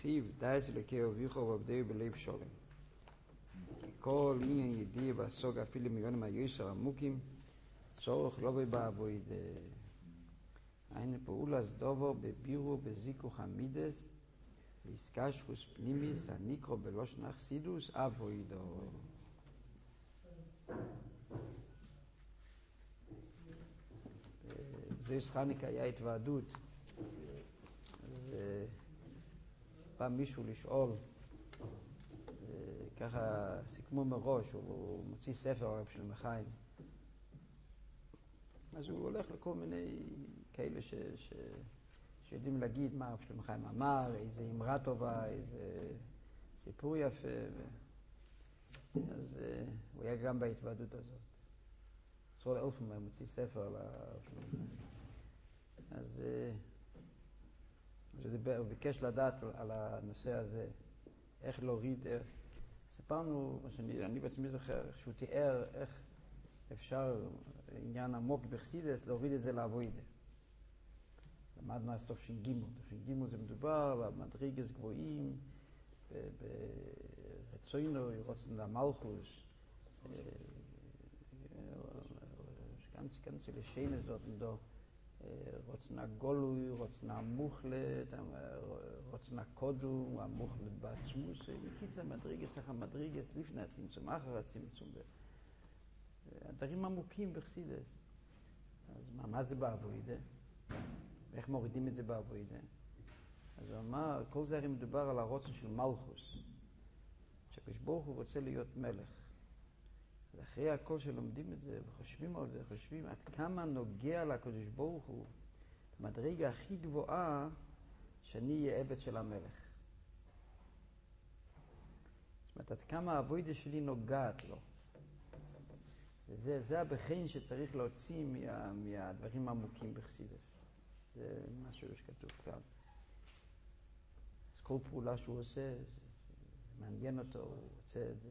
ציב דייס אלוקי אביך ועבדהו בלב שולם. כל עניין ידיע והסוג אפילו מיונים הישר עמוקים צורך לא בעבוד. אין פעולה דובו בבירו בזיכוך המידס ויסקשרוס פנימיס הניקרו בלושן אכסידוס אבוידו. זויס חניקה היה התוועדות. אז פעם מישהו לשאול, ככה סיכמו מראש, הוא מוציא ספר הרב של מחיים. אז הוא הולך לכל מיני כאלה שיודעים להגיד מה הרב של מחיים אמר, איזה אמרה טובה, איזה סיפור יפה. אז הוא היה גם בהתוועדות הזאת. ישראל אלפמן מוציא ספר על הרב של מחיים. אז הוא ביקש לדעת על הנושא הזה, איך להוריד, סיפרנו, אני בעצמי זוכר, שהוא תיאר איך אפשר עניין עמוק בחסידות להוריד את זה לעבודה. למדנו אז תופשין גימל. תופשין גימל זה מדובר על מדרגות גבוהים, ברצונו, רוצן למלכוס, ganz viele Schöne dort da. רוצן הגולוי, רוצן המוחלט, רוצן הקודום, המוחלט בעצמוס. בקיצר, מדרגס, אחר מדרגס, לפני הצמצום, אחר הצמצום. הדברים עמוקים בחסידות. אז מה זה בעבודה? איך מורידים את זה בעבודה? אז הוא אמר, כל זה הרי מדובר על הרוצן של מלכוס. שהקדוש ברוך הוא רוצה להיות מלך. ואחרי הכל שלומדים את זה וחושבים על זה, חושבים עד כמה נוגע לקדוש ברוך הוא, המדרגה הכי גבוהה שאני אהיה עבד של המלך. זאת אומרת, עד כמה העבודה שלי נוגעת לו. וזה הבחין שצריך להוציא מהדברים העמוקים בחסידות. זה משהו שכתוב כאן. אז כל פעולה שהוא עושה, זה מעניין אותו, הוא רוצה את זה.